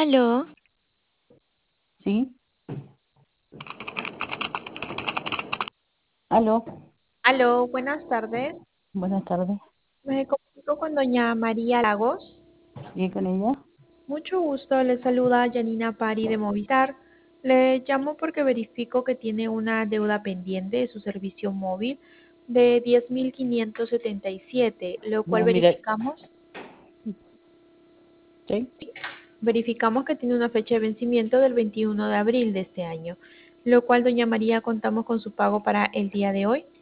Aló, Sí, aló, Aló, buenas tardes. buenas tardes. Me comunico con doña María Lagos. ¿Sí con ella? Mucho gusto, le saluda Janina Pari de Movistar. Le llamo porque verifico que tiene una deuda pendiente de su servicio móvil de 10.577, lo cual No, mira, sí. verificamos que tiene una fecha de vencimiento del 21 de abril de este año, lo cual, doña María, contamos con su pago para el día de hoy.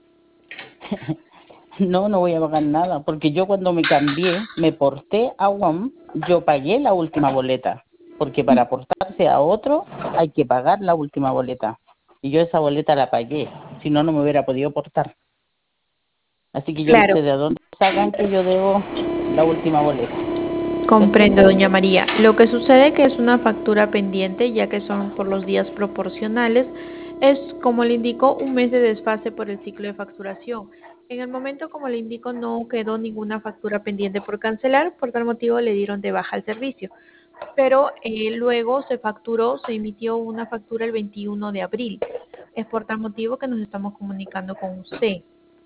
No, no voy a pagar nada, porque yo cuando me cambié, me porté a UAM, yo pagué la última boleta, porque para portarse a otro hay que pagar la última boleta. Y yo esa boleta la pagué, si no, no me hubiera podido portar. Así que yo no Claro. sé de dónde sacan que yo debo la última boleta. ¿Se Comprendo, entiende? doña María. Lo que sucede que es una factura pendiente, ya que son por los días proporcionales, es, como le indico, un mes de desfase por el ciclo de facturación. En el momento, como le indico, no quedó ninguna factura pendiente por cancelar, por tal motivo le dieron de baja el servicio. Pero luego se facturó, se emitió una factura el 21 de abril. Es por tal motivo que nos estamos comunicando con usted.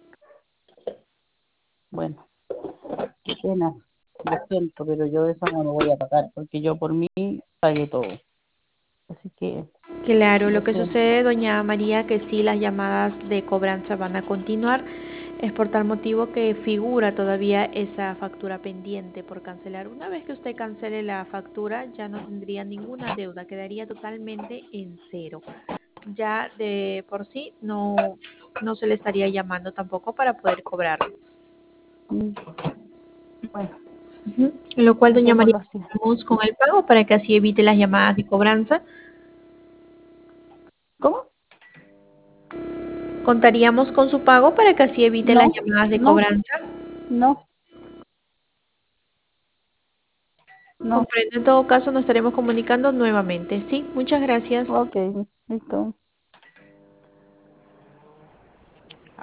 Bueno, qué pena, lo siento, pero yo eso no lo voy a pagar, porque yo por mí pagué todo. Así que Claro, lo lo que siento. sucede, doña María, que sí las llamadas de cobranza van a continuar, es por tal motivo que figura todavía esa factura pendiente por cancelar. Una vez que usted cancele la factura, ya no tendría ninguna deuda, quedaría totalmente en cero. Ya de por sí no se le estaría llamando tampoco para poder cobrarle. Mm, Bueno, Ujú. Lo cual, doña María, dejémoslo así. vamos con el pago para que así evite las llamadas de cobranza. ¿Cómo? Contaríamos con su pago para que así evite las No, llamadas de no, cobranza. no, no. Comprendo, en todo caso nos estaremos comunicando nuevamente. Sí, muchas gracias. Ok, listo.